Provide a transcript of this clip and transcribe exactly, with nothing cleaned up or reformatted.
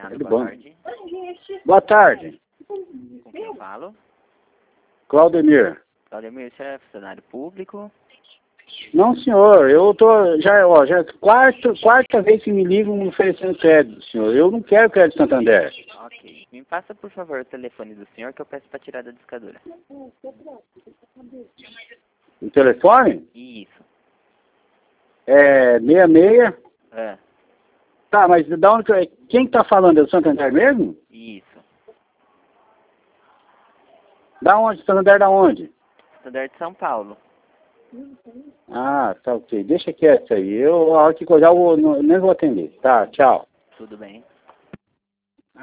Nada, Tudo boa bom? tarde. Boa tarde, Com quem eu falo? Claudemir. Claudemir, você é funcionário público? Não, senhor, eu tô, já, ó, já é a quarta, quarta vez que me ligam me oferecendo crédito, senhor. Eu não quero crédito Santander. Ok. Me passa, por favor, o telefone do senhor que eu peço para tirar da discadora. O telefone Isso. é seis seis. É, Tá, mas da onde que é? Quem que tá falando? É do Santander mesmo? isso. Da onde? Santander da onde? Santander de São Paulo. Ah, tá ok. Deixa quieto isso aí. Eu, a hora que coisar, eu vou- não- nem vou atender. Tá, tchau. Tudo bem.